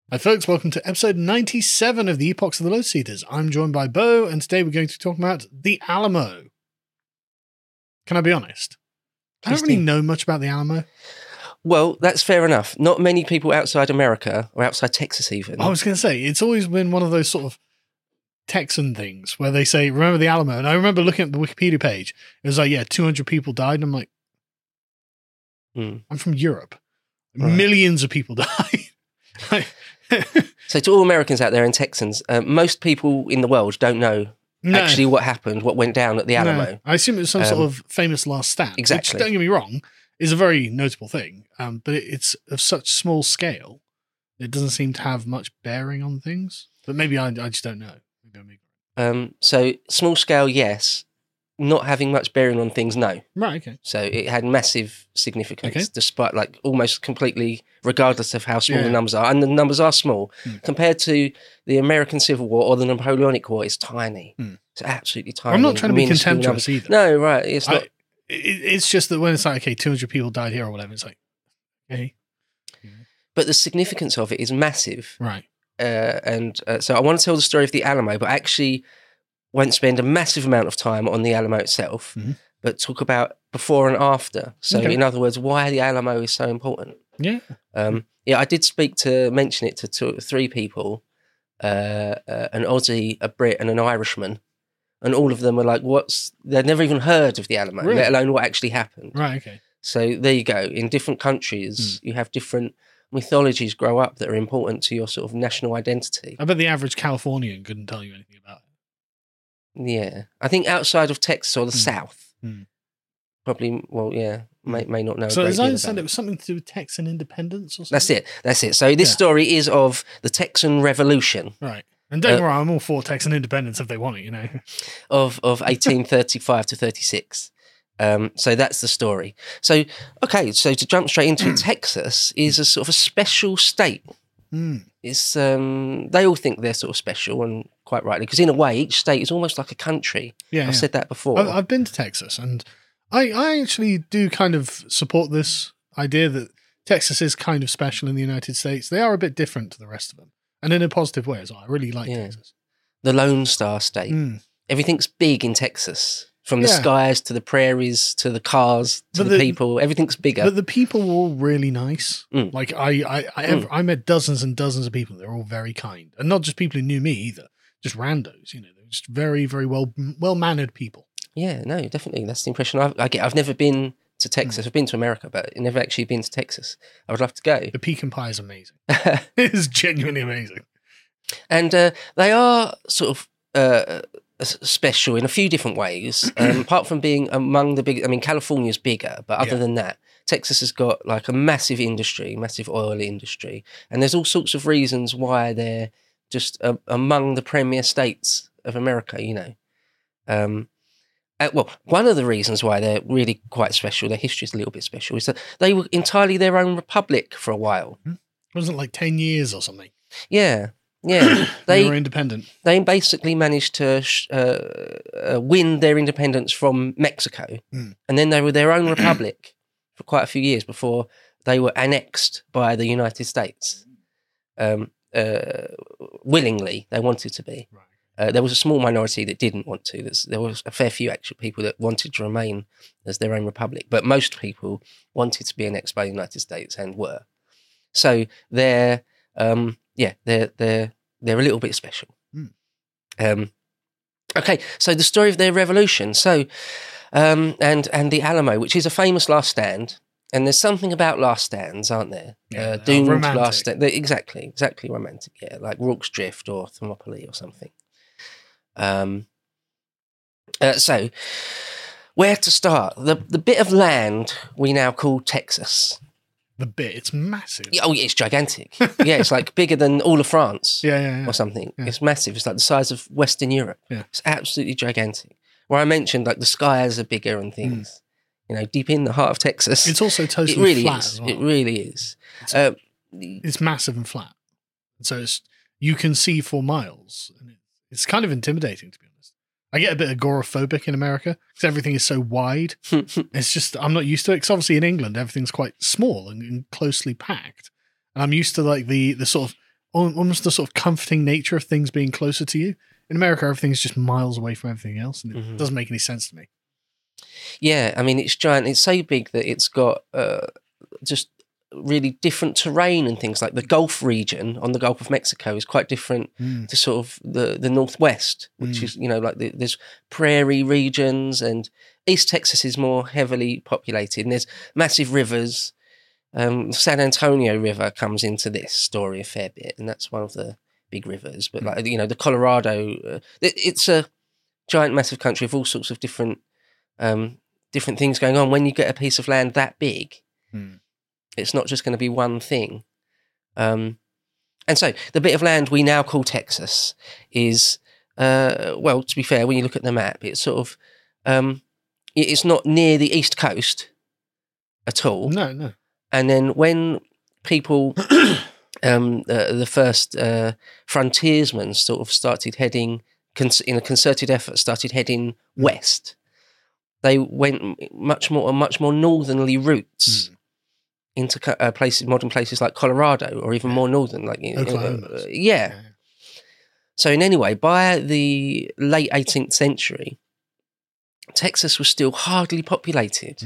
Hi folks, welcome to episode 97 of the Epochs of the Lotus Eaters. I'm joined by Bo, and today we're going to talk about the Alamo. Can I be honest? I don't really know much about the Alamo. Well, that's fair enough. Not many people outside America, or outside Texas even. I was going to say, it's always been one of those sort of Texan things where they say, remember the Alamo? And I remember looking at the Wikipedia page, it was like, yeah, 200 people died. And I'm like, I'm from Europe. Right. Millions of people died. So to all Americans out there and Texans, most people in the world don't know actually what happened, what went down at the Alamo. No. I assume it was some sort of famous last stand. Exactly. Which, don't get me wrong, is a very notable thing, but it's of such small scale, it doesn't seem to have much bearing on things. But maybe I just don't know. So small scale, yes. Not having much bearing on things, no. Right, okay. So it had massive significance, despite like almost completely, regardless of how small the numbers are. And the numbers are small. Compared to the American Civil War or the Napoleonic War, it's tiny. It's absolutely tiny. I'm not trying to be contemptuous either. No, right. It's not. It's just that when it's like, okay, 200 people died here or whatever, it's like, okay. But the significance of it is massive. Right. So I want to tell the story of the Alamo, but actually won't spend a massive amount of time on the Alamo itself, but talk about before and after. So in other words, why the Alamo is so important. Yeah. I did mention it to three people, an Aussie, a Brit and an Irishman. And all of them were like, they'd never even heard of the Alamo, let alone what actually happened. Right, okay. So there you go. In different countries, you have different mythologies grow up that are important to your sort of national identity. I bet the average Californian couldn't tell you anything about it. Yeah. I think outside of Texas or the South, probably, may not know. So as I understand, it was something to do with Texan independence or something? That's it. So this story is of the Texan Revolution. Right. And don't get me wrong, I'm all for Texan independence if they want it, you know. Of 1835 to 36. So that's the story. So to jump straight into it, Texas is a sort of a special state. It's they all think they're sort of special, and quite rightly, because in a way each state is almost like a country. I've said that before. I've been to Texas, and I actually do kind of support this idea that Texas is kind of special in the United States. They are a bit different to the rest of them, and in a positive way as well. I really like Texas. The Lone Star State. Everything's big in Texas. From the skies to the prairies to the cars to the people, everything's bigger. But the people were all really nice. Like I met dozens and dozens of people. They're all very kind, and not just people who knew me either. Just randos, you know. They're just very, very well mannered people. Yeah, no, definitely. That's the impression I get. I've never been to Texas. I've been to America, but never actually been to Texas. I would love to go. The pecan pie is amazing. It is genuinely amazing, and they are sort of. Special in a few different ways, apart from being among the big. I mean, California's bigger, but other than that, Texas has got like a massive industry, massive oil industry, and there's all sorts of reasons why they're just among the premier states of America, you know. Well, one of the reasons why they're really quite special, their history is a little bit special, is that they were entirely their own republic for a while. Wasn't it like 10 years or something? Yeah. Yeah, they were independent. They basically managed to win their independence from Mexico, and then they were their own republic for quite a few years before they were annexed by the United States. Willingly, they wanted to be. Right. There was a small minority that didn't want to. There was a fair few actual people that wanted to remain as their own republic, but most people wanted to be annexed by the United States and were. So they're a little bit special. Okay, so the story of their revolution. So, and the Alamo, which is a famous last stand, and there's something about last stands, aren't there? Yeah, doomed romantic. Last stand. Exactly romantic. Yeah, like Rorke's Drift or Thermopylae or something. So, where to start? The bit of land we now call Texas. The bit, it's massive. Oh, yeah, it's gigantic. Yeah, it's like bigger than all of France or something. Yeah. It's massive. It's like the size of Western Europe. Yeah. It's absolutely gigantic. Where I mentioned, like, the skies are bigger and things. You know, deep in the heart of Texas. It's also totally flat is. as well. It really is. It's massive and flat. So you can see for miles. And it's kind of intimidating, to be honest. I get a bit agoraphobic in America because everything is so wide. It's just, I'm not used to it. Because obviously in England, everything's quite small and closely packed. And I'm used to like the sort of almost the sort of comforting nature of things being closer to you. In America, everything's just miles away from everything else, and it doesn't make any sense to me. Yeah, I mean, it's giant. It's so big that it's got just really different terrain and things. Like the Gulf region on the Gulf of Mexico is quite different to sort of the Northwest, which is, like there's prairie regions, and East Texas is more heavily populated, and there's massive rivers. San Antonio River comes into this story a fair bit, and that's one of the big rivers. But the Colorado, it's a giant, massive country of all sorts of different things going on. When you get a piece of land that big, it's not just going to be one thing. And so the bit of land we now call Texas is, to be fair, when you look at the map, it's sort of, it's not near the East Coast at all. No. And then when people, the first frontiersmen sort of started heading, in a concerted effort, started heading west, they went much more northerly routes into modern places like Colorado, or even more northern, like Oklahoma. Yeah. So in any way, by the late 18th century, Texas was still hardly populated.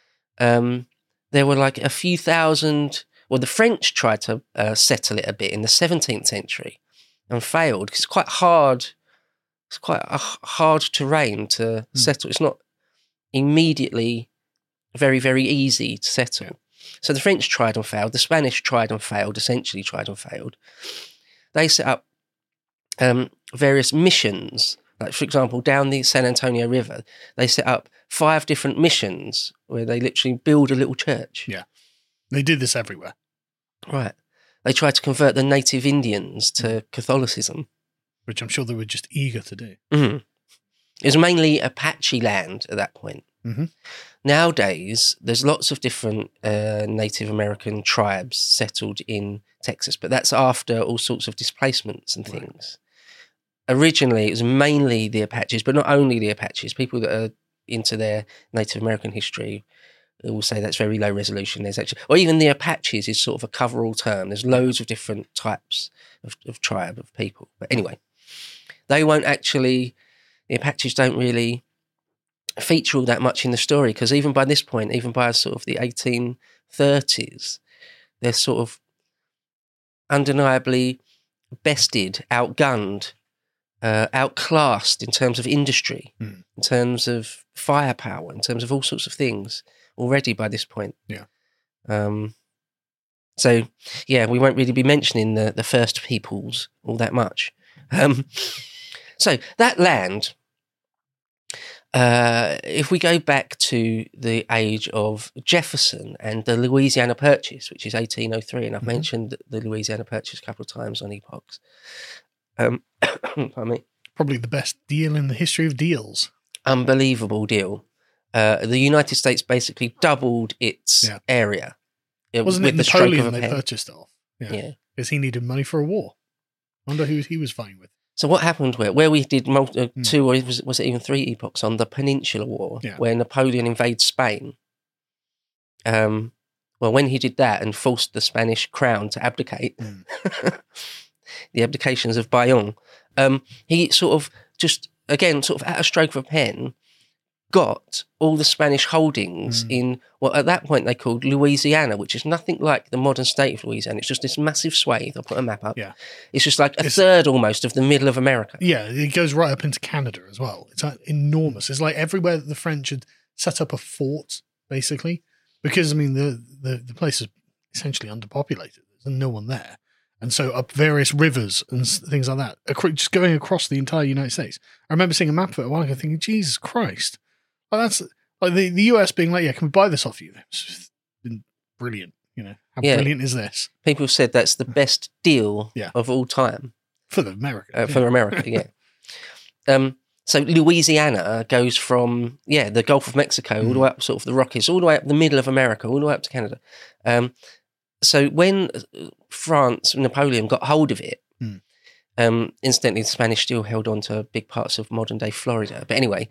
There were like a few thousand. Well, the French tried to settle it a bit in the 17th century and failed, because it's quite hard. It's quite a hard terrain to settle. It's not immediately very, very easy to settle. So the French tried and failed. The Spanish tried and failed, essentially tried and failed. They set up various missions. Like, for example, down the San Antonio River, they set up 5 different missions where they literally build a little church. Yeah. They did this everywhere. Right. They tried to convert the native Indians to Catholicism. Which I'm sure they were just eager to do. It was mainly Apache land at that point. Nowadays, there's lots of different Native American tribes settled in Texas, but that's after all sorts of displacements and things. Originally, it was mainly the Apaches, but not only the Apaches. People that are into their Native American history will say that's very low resolution. There's actually, or even the Apaches is sort of a coverall term. There's loads of different types of tribe of people. But anyway, they won't actually, the Apaches don't really feature all that much in the story, because even by this point, even by sort of the 1830s, they're sort of undeniably bested, outgunned, outclassed in terms of industry, in terms of firepower, in terms of all sorts of things already by this point. Yeah. So, yeah, we won't really be mentioning the first peoples all that much. So that land, if we go back to the age of Jefferson and the Louisiana Purchase, which is 1803, and I've mentioned the Louisiana Purchase a couple of times on Epochs. Pardon me. Probably the best deal in the history of deals. Unbelievable deal. The United States basically doubled its area. Wasn't it with Napoleon they purchased it off? Yeah. Because he needed money for a war. I wonder who he was fighting with. So what happened where we did 2 or was it even 3 epochs on the Peninsular War, where Napoleon invades Spain. Well, when he did that and forced the Spanish crown to abdicate, the abdications of Bayonne, he sort of just, again, sort of at a stroke of a pen, got all the Spanish holdings in what at that point they called Louisiana, which is nothing like the modern state of Louisiana. It's just this massive swathe. I'll put a map up. Yeah. It's just like a third almost of the middle of America. Yeah, it goes right up into Canada as well. It's enormous. It's like everywhere that the French had set up a fort, basically, because, I mean, the place is essentially underpopulated. There's no one there. And so up various rivers and things like that, just going across the entire United States. I remember seeing a map of it a while ago thinking, Jesus Christ. Well, that's like the US being like, yeah, can we buy this off you? It's been brilliant. How brilliant is this? People have said that's the best deal of all time. For America. For America, yeah. So Louisiana goes from, the Gulf of Mexico all the way up sort of the Rockies, all the way up the middle of America, all the way up to Canada. So when France, Napoleon got hold of it, incidentally, the Spanish still held on to big parts of modern-day Florida. But anyway,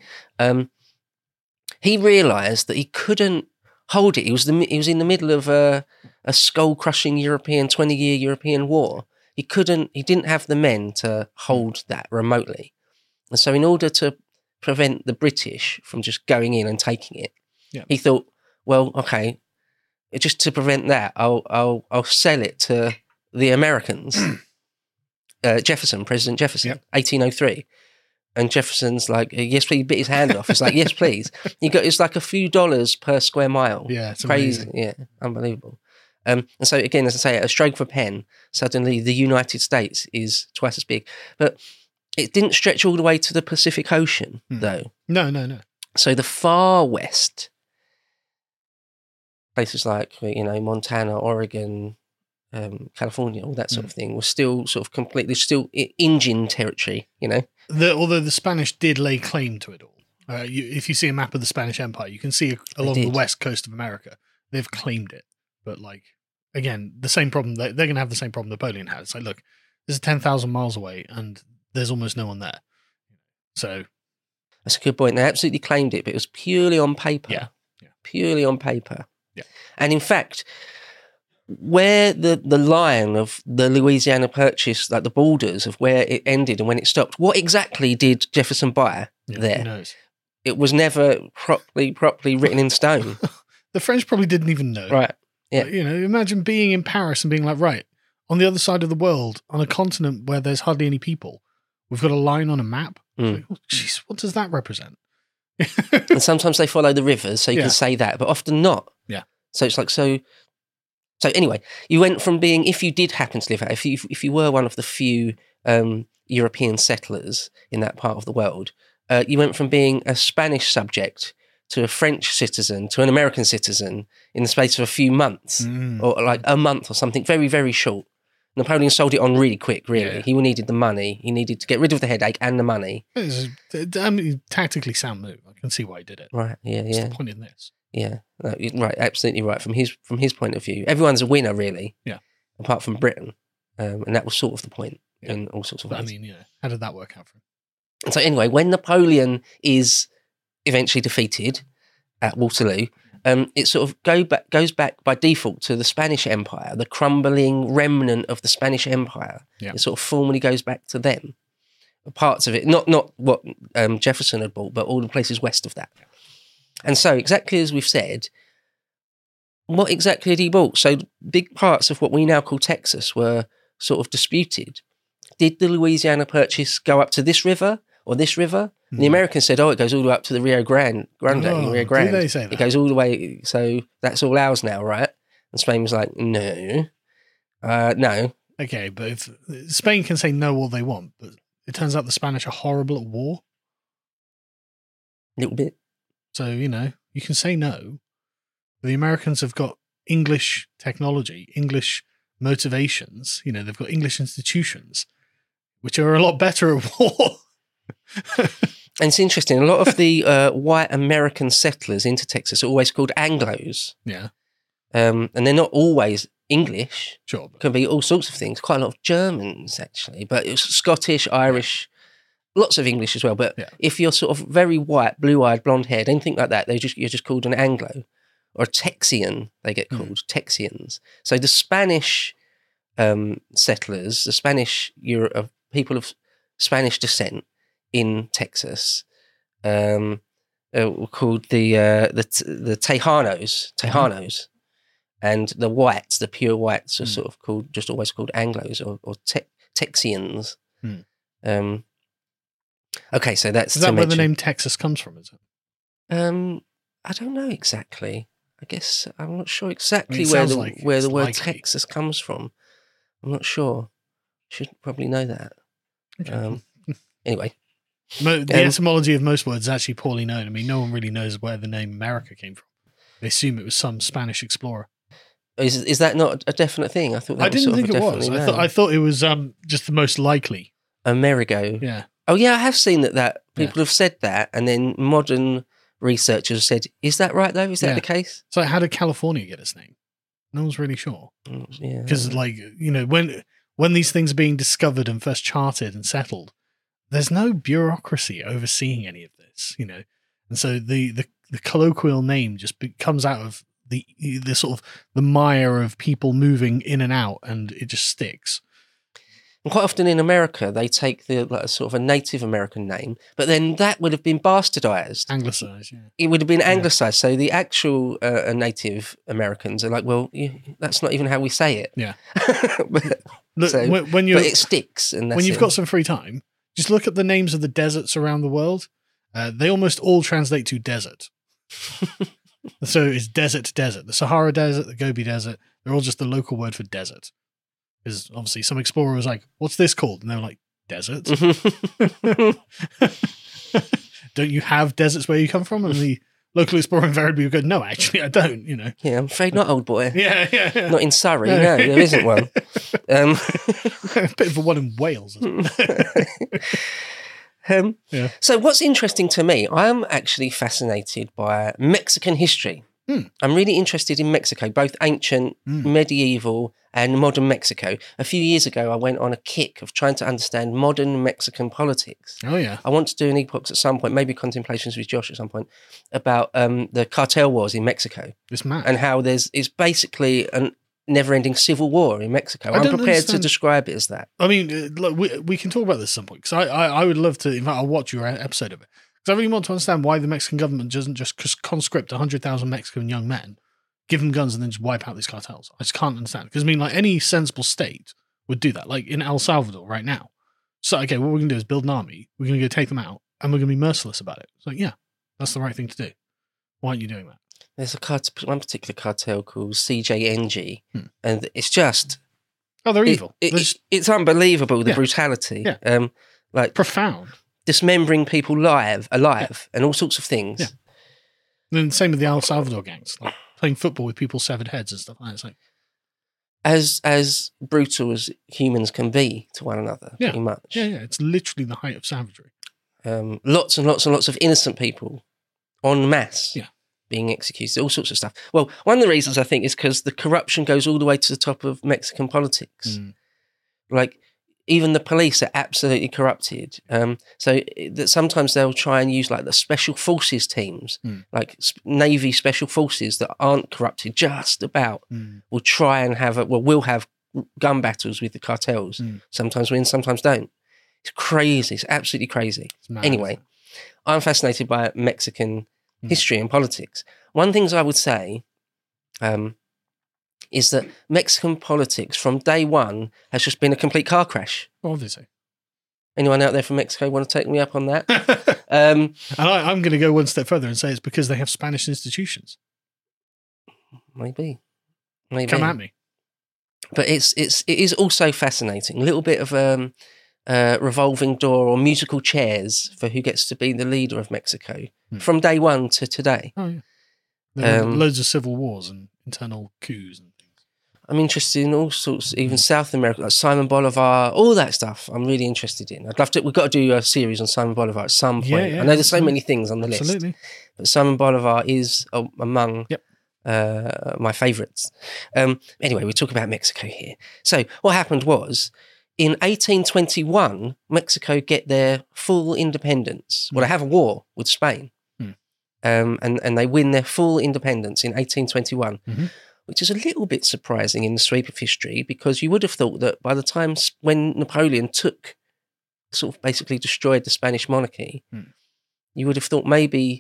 he realised that he couldn't hold it. He was in the middle of a skull-crushing 20-year European war. he didn't have the men to hold that remotely. And so in order to prevent the British from just going in and taking it, he thought, well, okay, just to prevent that, I'll sell it to the Americans. President Jefferson, 1803. And Jefferson's like, yes, please, bit his hand off. It's like, yes, please. It's like a few dollars per square mile. Yeah, it's crazy. Amazing. Yeah, unbelievable. And so again, as I say, at a stroke of a pen, suddenly the United States is twice as big. But it didn't stretch all the way to the Pacific Ocean, though. No. So the far west, places like, Montana, Oregon, California, all that sort of thing, was still sort of completely still Indian territory, Although the Spanish did lay claim to it all. If you see a map of the Spanish Empire, you can see along the west coast of America, they've claimed it. But again, the same problem, they're going to have the same problem Napoleon had. It's like, look, this is 10,000 miles away and there's almost no one there. So that's a good point. They absolutely claimed it, but it was purely on paper. Yeah. Purely on paper. Yeah. And in fact, where the line of the Louisiana Purchase, like the borders of where it ended and when it stopped, what exactly did Jefferson buy there? Who knows? It was never properly written in stone. The French probably didn't even know. Right. Yeah. But, imagine being in Paris and being like, right, on the other side of the world, on a continent where there's hardly any people, we've got a line on a map. Like, oh, jeez, what does that represent? And sometimes they follow the rivers, so you can say that, but often not. Yeah. So it's like, so anyway, you went from being, if you did happen to live out, if you were one of the few European settlers in that part of the world, you went from being a Spanish subject to a French citizen to an American citizen in the space of a few months, or like a month or something, very, very short. Napoleon sold it on really quick, really. Yeah. He needed the money. He needed to get rid of the headache and the money. It's a tactically sound move. I can see why he did it. Right, yeah, What's the point in this? Yeah, no, right, absolutely right. From his point of view, everyone's a winner, really. Yeah. Apart from Britain, and that was sort of the point in all sorts of ways. I mean, how did that work out for him? And so anyway, when Napoleon is eventually defeated at Waterloo, it sort of goes back by default to the Spanish Empire, the crumbling remnant of the Spanish Empire. Yeah. It sort of formally goes back to them. Parts of it, not what Jefferson had bought, but all the places west of that. And so, exactly as we've said, what exactly had he bought? So big parts of what we now call Texas were sort of disputed. Did the Louisiana Purchase go up to this river or this river? And the Americans said, it goes all the way up to the Rio Grande. Rio Grande. Did they say that? It goes all the way, so that's all ours now, right? And Spain was like, no. No. Okay, but if Spain can say no all they want, but it turns out the Spanish are horrible at war. A little bit. So, you can say no. The Americans have got English technology, English motivations. They've got English institutions, which are a lot better at war. And it's interesting, a lot of the white American settlers into Texas are always called Anglos. Yeah. And they're not always English. Sure. Can be all sorts of things. Quite a lot of Germans, actually. But it's Scottish, Irish, lots of English as well. But if you're sort of very white, blue-eyed, blonde-haired, anything like that, you're just called an Anglo. Or a Texian, they get called, Texians. So the Spanish settlers, the Spanish people of Spanish descent in Texas, were called the Tejanos, and the whites, the pure whites, are sort of always called Anglos or Texians. Okay, so that's is that where the name Texas comes from? Is it? I don't know exactly. I guess I'm not sure exactly where the word Texas comes from. I'm not sure. Should probably know that. Okay. Anyway. The etymology of most words is actually poorly known. I mean, no one really knows where the name America came from. They assume it was some Spanish explorer. Is that not a definite thing? I thought that I didn't think it was. I thought it was just the most likely. Amerigo. Yeah. Oh, yeah, I have seen that people have said that, and then modern researchers said, is that right, though? Is that the case? So how did California get its name? No one's really sure. Yeah. Because, when these things are being discovered and first charted and settled, there's no bureaucracy overseeing any of this, And so the colloquial name just comes out of the sort of the mire of people moving in and out, and it just sticks. And quite often in America, they take the sort of a Native American name, but then that would have been bastardized. Anglicised, yeah. It would have been anglicised. So the actual Native Americans are like, well, that's not even how we say it. Yeah. but, Look, so, but it sticks. And when you've got some free time, just look at the names of the deserts around the world. They almost all translate to desert. So it's desert to desert. The Sahara Desert, the Gobi Desert, they're all just the local word for desert. Because obviously some explorer was like, what's this called? And they were like, desert. Don't you have deserts where you come from? And the local explorer invariably would go, no, actually, I don't, you know. Yeah, I'm afraid not, old boy. Yeah. Not in Surrey, no, there isn't one. A bit of a one in Wales. So what's interesting to me, I'm actually fascinated by Mexican history. I'm really interested in Mexico, both ancient, medieval, and modern Mexico. A few years ago, I went on a kick of trying to understand modern Mexican politics. Oh, yeah. I want to do an epoch at some point, maybe Contemplations with Josh at some point, about the cartel wars in Mexico. It's mad. And how it's basically a never-ending civil war in Mexico. I'm prepared to describe it as that. I mean, look, we can talk about this at some point, because I would love to, in fact, I'll watch your episode of it. Because I really want to understand why the Mexican government doesn't just conscript 100,000 Mexican young men, give them guns, and then just wipe out these cartels. I just can't understand. Because, I mean, like, any sensible state would do that. Like, in El Salvador right now. So, okay, what we're going to do is build an army. We're going to go take them out, and we're going to be merciless about it. It's like, yeah, that's the right thing to do. Why aren't you doing that? There's one particular cartel called CJNG, and it's just... Oh, they're evil. It's unbelievable, the brutality. Yeah. Like profound. Dismembering people alive, and all sorts of things. Yeah. And then same with the El Salvador gangs, like playing football with people's severed heads and stuff like that. It's like as brutal as humans can be to one another, pretty much. Yeah. It's literally the height of savagery. Lots and lots and lots of innocent people en masse being executed, all sorts of stuff. Well, one of the reasons I think is because the corruption goes all the way to the top of Mexican politics. Like, even the police are absolutely corrupted. So that sometimes they'll try and use like the special forces teams, like Navy special forces that aren't corrupted just about, will try and will have gun battles with the cartels. Sometimes win, sometimes don't. It's crazy. It's absolutely crazy. Anyway, I'm fascinated by Mexican history and politics. One of the things I would say is that Mexican politics from day one has just been a complete car crash. Obviously. Anyone out there from Mexico want to take me up on that? And I'm going to go one step further and say it's because they have Spanish institutions. Maybe. Come at me. But it is also fascinating. A little bit of revolving door or musical chairs for who gets to be the leader of Mexico from day one to today. Oh, yeah. There are loads of civil wars and internal coups and things. I'm interested in all sorts, even South America, like Simon Bolivar, all that stuff I'm really interested in. I'd love to, we've got to do a series on Simon Bolivar at some point. I know there's so many things on the list. But Simon Bolivar is among my favourites. Anyway, we're talking about Mexico here. So what happened was, in 1821, Mexico get their full independence. Well, they have a war with Spain. And they win their full independence in 1821, which is a little bit surprising in the sweep of history, because you would have thought that by the time when Napoleon sort of basically destroyed the Spanish monarchy, you would have thought maybe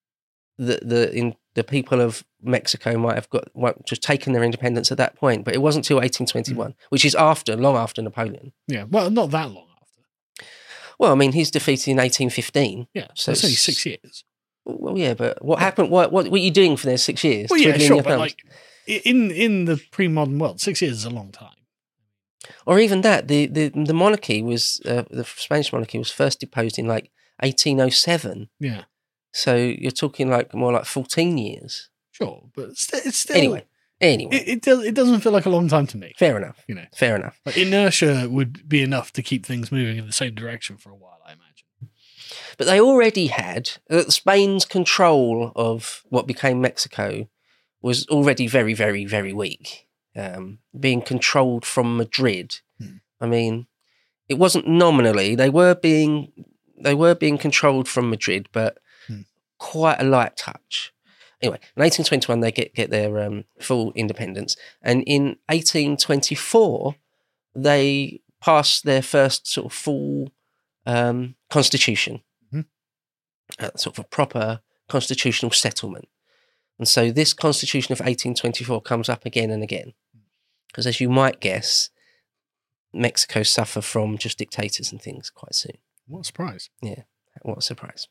the people of Mexico might have just taken their independence at that point, but it wasn't until 1821, which is long after Napoleon. Yeah, well, not that long after. Well, I mean, he's defeated in 1815. Yeah, so it's only 6 years. Well, yeah, but what happened? What were you doing for those 6 years? Well, yeah, sure, but like in the pre-modern world, 6 years is a long time. Or even that, the monarchy was the Spanish monarchy was first deposed in like 1807. Yeah. So you're talking like more like 14 years. Sure, but it's still anyway. It doesn't feel like a long time to me. Fair enough. Fair enough. Like, inertia would be enough to keep things moving in the same direction for a while, I imagine. But they already had Spain's control of what became Mexico was already very, very, very weak. Being controlled from Madrid. I mean, it wasn't nominally. They were being controlled from Madrid, but quite a light touch. Anyway, in 1821 they get their full independence, and in 1824 they passed their first sort of full constitution, sort of a proper constitutional settlement. And so this Constitution of 1824 comes up again and again. Because as you might guess, Mexico suffer from just dictators and things quite soon. What a surprise. Yeah, what a surprise.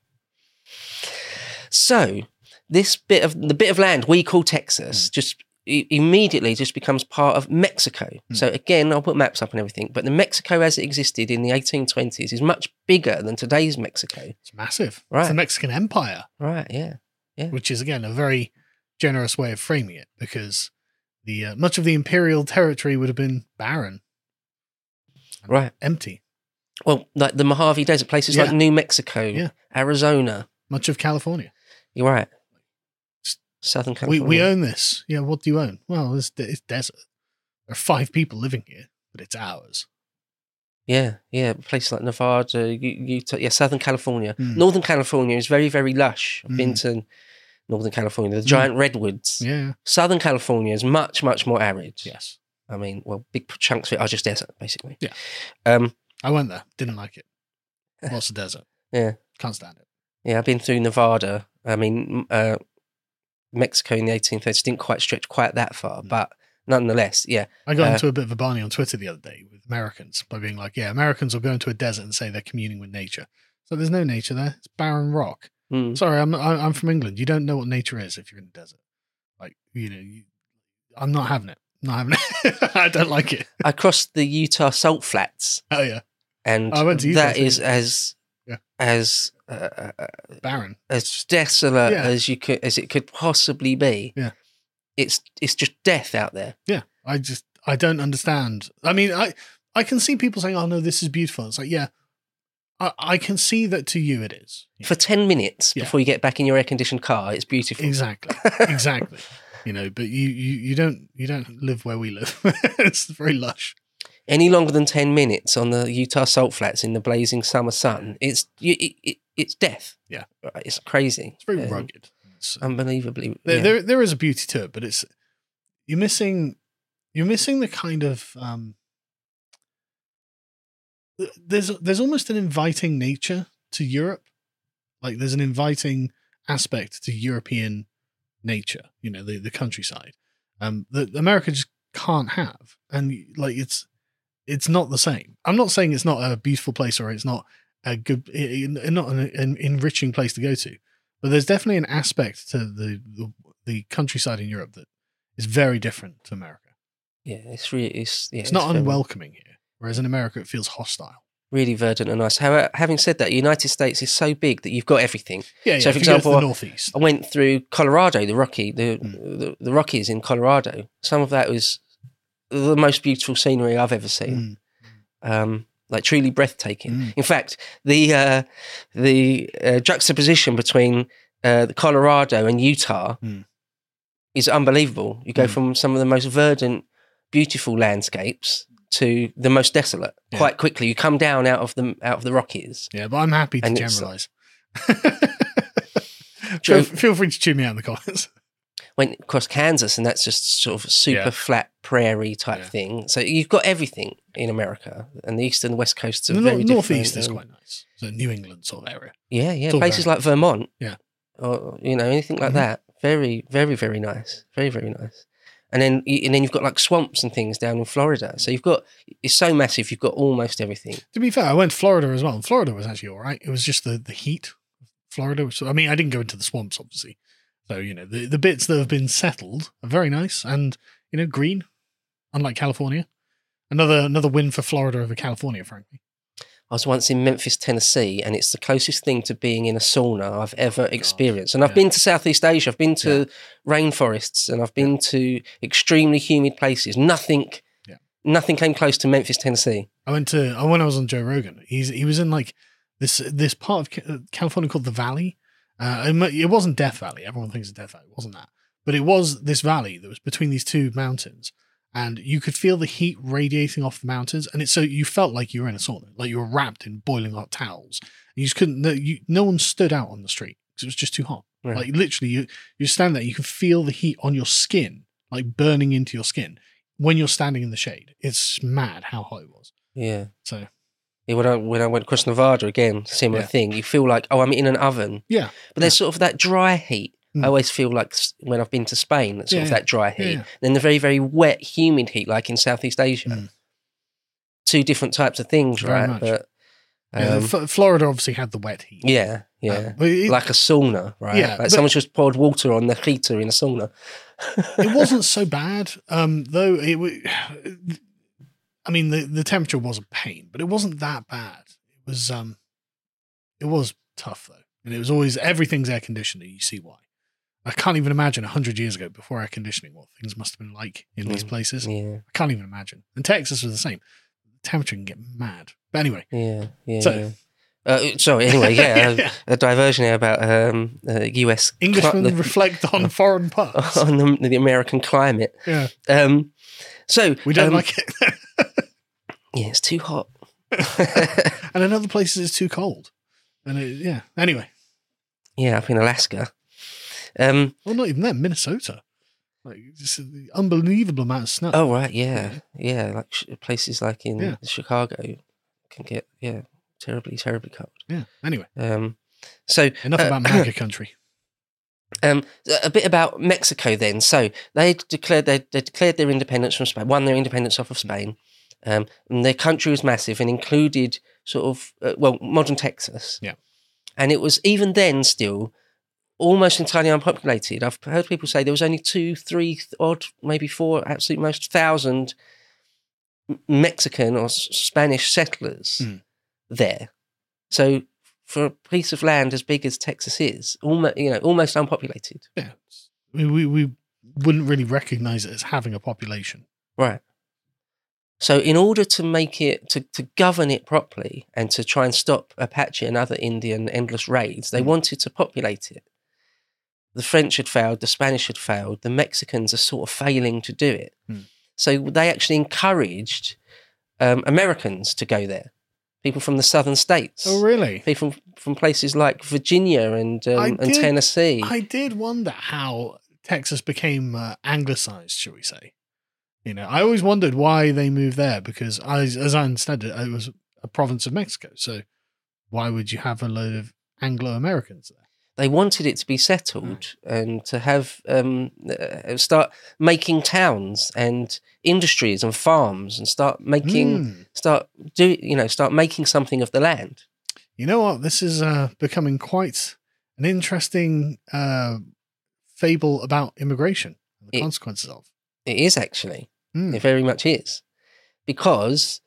So the bit of land we call Texas just immediately just becomes part of Mexico. So again, I'll put maps up and everything, but the Mexico as it existed in the 1820s is much bigger than today's Mexico. It's massive. Right. It's the Mexican Empire. Right, yeah. Which is, again, a very generous way of framing it, because the much of the imperial territory would have been barren. Right. Empty. Well, like the Mojave Desert, places like New Mexico, Arizona. Much of California. You're right. Southern California. We own this. Yeah, what do you own? Well, it's desert. There are 5 people living here, but it's ours. Yeah. Places like Nevada, Utah, Southern California. Northern California is very, very lush. I've been to Northern California, the giant redwoods. Yeah. Southern California is much, much more arid. Yes. I mean, well, big chunks of it are just desert, basically. Yeah. I went there. Didn't like it. What's the desert? Yeah. Can't stand it. Yeah, I've been through Nevada. I mean, Mexico in the 1830s didn't quite stretch quite that far, but nonetheless, yeah. I got into a bit of a barney on Twitter the other day with Americans by being like, Americans will go into a desert and say they're communing with nature. So there's no nature there. It's barren rock. Sorry, I'm from England. You don't know what nature is if you're in the desert. Like, I'm not having it. I don't like it. I crossed the Utah Salt Flats. Oh yeah, and I went to Utah, that is as barren, as desolate as it could possibly be. Yeah, it's just death out there. Yeah, I don't understand. I mean, I can see people saying, "Oh no, this is beautiful." It's like, yeah, I can see that to you it is. For 10 minutes before you get back in your air conditioned car, it's beautiful. Exactly. But you don't live where we live. It's very lush. Any longer than 10 minutes on the Utah Salt Flats in the blazing summer sun, it's death. Yeah, it's crazy. It's very rugged. It's unbelievably. There is a beauty to it, but you're missing the kind of there's almost an inviting nature to Europe. Like there's an inviting aspect to European nature, the countryside, that America just can't have. And like, it's not the same. I'm not saying it's not a beautiful place or it's not a good, not an enriching place to go to, but there's definitely an aspect to the countryside in Europe that is very different to America. Yeah, it's not unwelcoming here, whereas in America it feels hostile. Really verdant and nice. However, having said that, the United States is so big that you've got everything. Yeah. So, for example, the Northeast. I went through Colorado, the Rockies in Colorado. Some of that was the most beautiful scenery I've ever seen. Like truly breathtaking. In fact, the juxtaposition between the Colorado and Utah is unbelievable. You go from some of the most verdant, beautiful landscapes to the most desolate quite quickly. You come down out of the Rockies. Yeah, but I'm happy to generalize. Feel free to chew me out in the comments. Went across Kansas, and that's just sort of a super flat prairie type thing. So you've got everything in America, and the east and the west coasts are very different. Northeast is quite nice. So New England sort of area. Yeah. Places like Vermont. Yeah. Or anything like that. Very, very, very nice. Very, very nice. And then you've got like swamps and things down in Florida. So it's so massive. You've got almost everything. To be fair, I went to Florida as well. And Florida was actually all right. It was just the heat. Florida. I mean, I didn't go into the swamps, obviously. So, the bits that have been settled are very nice and, green, unlike California. Another win for Florida over California, frankly. I was once in Memphis, Tennessee, and it's the closest thing to being in a sauna I've ever experienced. And I've been to Southeast Asia, I've been to rainforests, and I've been to extremely humid places. Nothing came close to Memphis, Tennessee. When I was on Joe Rogan, he was in like this part of California called the Valley. It wasn't Death Valley. Everyone thinks it's Death Valley. It wasn't that. But it was this valley that was between these two mountains. And you could feel the heat radiating off the mountains, and so you felt like you were in a sauna, like you were wrapped in boiling hot towels. You just couldn't. No one stood out on the street because it was just too hot. Right. Like literally, you stand there, you can feel the heat on your skin, like burning into your skin when you're standing in the shade. It's mad how hot it was. Yeah. So. Yeah, when I went across Nevada again, similar thing. You feel like, I'm in an oven. Yeah. But there's sort of that dry heat. I always feel like when I've been to Spain, that's sort of that dry heat. Then the very, very wet, humid heat, like in Southeast Asia. Two different types of things, very right? Much. But Florida obviously had the wet heat. Yeah. Like a sauna, right? Yeah, like someone's just poured water on the heater in a sauna. It wasn't so bad, though. I mean, the temperature was a pain, but it wasn't that bad. It was tough though, and it was always everything's air conditioning. You see why? I can't even imagine 100 years ago, before air conditioning, what things must have been like in these places. Yeah. I can't even imagine. And Texas was the same. The temperature can get mad. But anyway. Yeah. So. Sorry. Anyway, a diversion here about US. Englishmen reflect on foreign parts on the American climate. Yeah. So we don't like it. Yeah, it's too hot. And in other places, it's too cold. And anyway. Yeah, up in Alaska. Well, not even there. Minnesota. Like, just the unbelievable amount of snow. Oh, right, yeah. Like places like in Chicago can get, terribly, terribly cold. Yeah, anyway. So enough about MAGA country. A bit about Mexico then. So they declared their independence from Spain, won their independence off of Spain. And their country was massive and included sort of, modern Texas. Yeah. And it was even then still almost entirely unpopulated. I've heard people say there was only 2, 3 odd, maybe 4, absolute most 1,000 Mexican or Spanish settlers there. So for a piece of land as big as Texas is, almost unpopulated. Yeah. We wouldn't really recognize it as having a population. Right. So in order to make it, to govern it properly and to try and stop Apache and other Indian endless raids, they wanted to populate it. The French had failed, the Spanish had failed, the Mexicans are sort of failing to do it. So they actually encouraged Americans to go there. People from the southern states. Oh, really? People from places like Virginia and Tennessee. I did wonder how Texas became anglicized, shall we say. I always wondered why they moved there, because as I understand it, it was a province of Mexico. So why would you have a load of Anglo-Americans there? They wanted it to be settled and to have start making towns and industries and farms and start making something of the land. You know what? This is becoming quite an interesting fable about immigration and the consequences of. It is actually. It very much is, because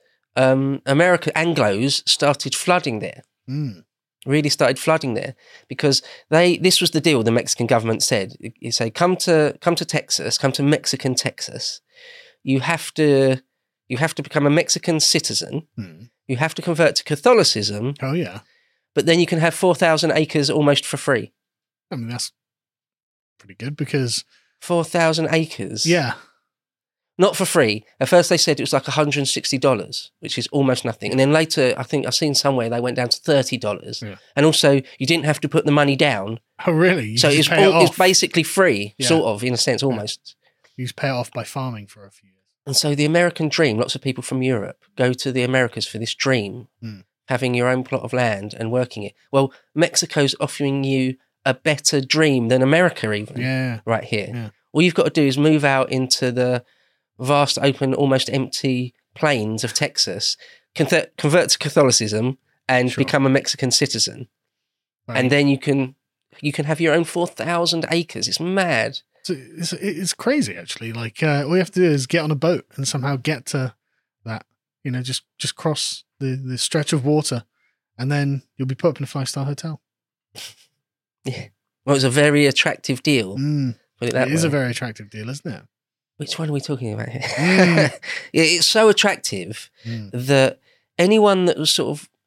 Anglos started flooding there. Really started flooding there because this was the deal. The Mexican government said, "You say come to Texas, come to Mexican Texas. You have to become a Mexican citizen. You have to convert to Catholicism. Oh yeah, but then you can have 4,000 acres almost for free. I mean, that's pretty good because 4,000 acres. Yeah." Not for free. At first they said it was like $160, which is almost nothing. And then later, I think I've seen somewhere they went down to $30. Yeah. And also, you didn't have to put the money down. Oh, really? So it's basically free, sort of, in a sense, almost. You just pay it off by farming for a few years. And so the American dream, lots of people from Europe go to the Americas for this dream, having your own plot of land and working it. Well, Mexico's offering you a better dream than America even, right here. Yeah. All you've got to do is move out into the vast, open, almost empty plains of Texas, convert to Catholicism, and become a Mexican citizen, and then you can have your own 4,000 acres. It's mad. It's crazy, actually. Like all you have to do is get on a boat and somehow get to that. Just cross the stretch of water, and then you'll be put up in a 5-star hotel. Yeah, well, it's a very attractive deal. Put it that way. Is a very attractive deal, isn't it? Which one are we talking about here? It's so attractive that anyone that was sort of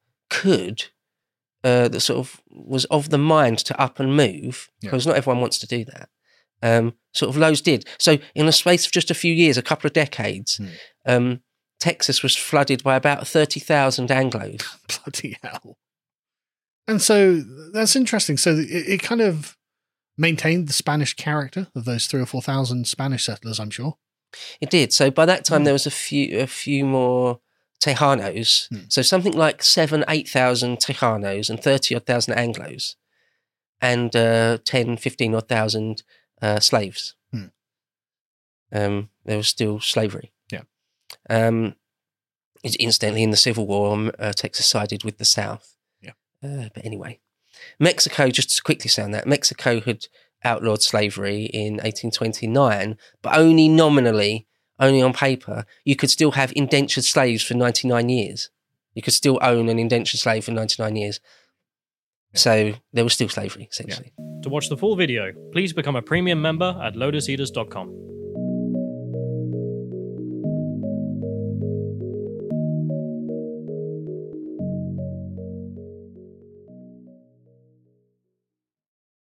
that sort of was of the mind to up and move, because not everyone wants to do that, sort of loads did. So in the space of just a few years, a couple of decades, Texas was flooded by about 30,000 Anglos. Bloody hell. And so that's interesting. So it kind of maintained the Spanish character of those 3,000 or 4,000 Spanish settlers, I'm sure. It did. So by that time, there was a few more Tejanos. So something like 8,000 Tejanos and 30,000 Anglos, and 15,000 slaves. There was still slavery. Yeah. Incidentally, in the Civil War, Texas sided with the South. Yeah. But anyway, Mexico, just to quickly say on that, Mexico had outlawed slavery in 1829, but only nominally, only on paper. You could still have indentured slaves for 99 years. You could still own an indentured slave for 99 years. So there was still slavery, essentially. To watch the full video, please become a premium member at lotuseaters.com.